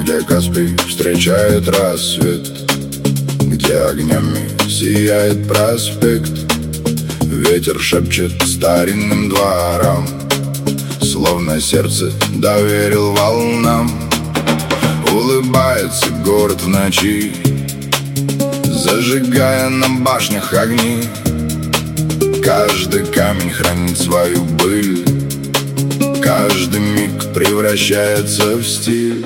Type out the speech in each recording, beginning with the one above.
где Каспий встречает рассвет, где огнями сияет проспект. Ветер шепчет старинным дворам, словно сердце доверил волнам. Улыбается город в ночи, зажигая на башнях огни. Каждый камень хранит свою быль, каждый миг превращается в стиль.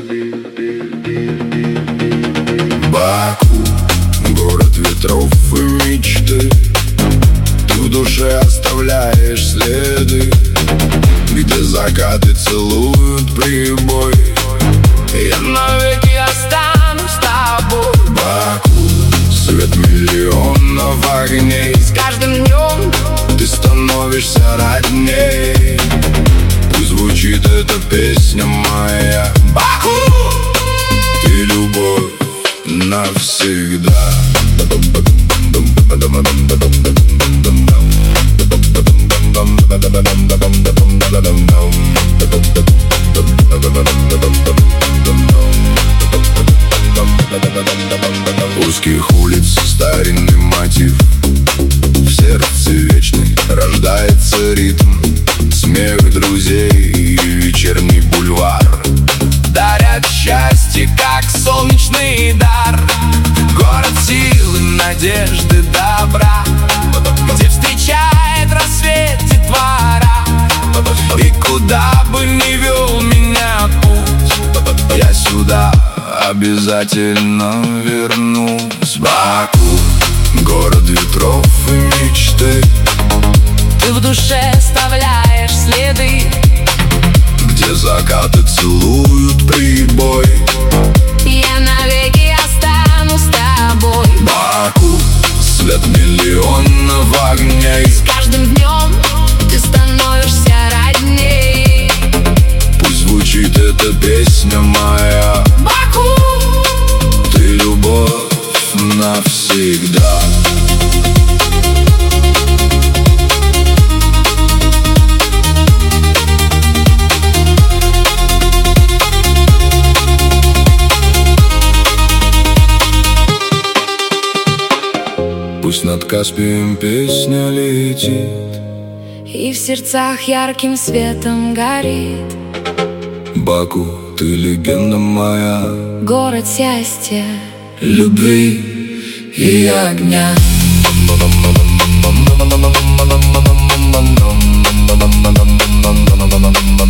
Баку, город ветров и мечты, ты в душе оставляешь следы, где закаты целуют прибой. Я навеки останусь с тобой. Баку, свет миллионов огней, с каждым днем ты становишься родней. Пусть звучит эта песня моя. Баку, ты любовь навсегда. Узких улиц старинный мотив, в сердце вечный рождается ритм. Смех друзей и вечерний бульвар дарят счастье, как солнечный дар. Город силы, надежды, добра, где встречает рассвет детвора. И куда бы ни вел меня путь, я сюда обязательно вернусь. Баку, город ветров и мечты, ты в душе оставляешь следы, где закаты целуют прибой. Я навеки останусь с тобой. Баку, свет миллионов огней, с каждым днем ты становишься родней. пусть звучит эта песня моя. Баку, ты любовь навсегда. Пусть над Каспием песня летит, и в сердцах ярким светом горит. Баку, ты легенда моя, Город счастья, любви и огня. и огня.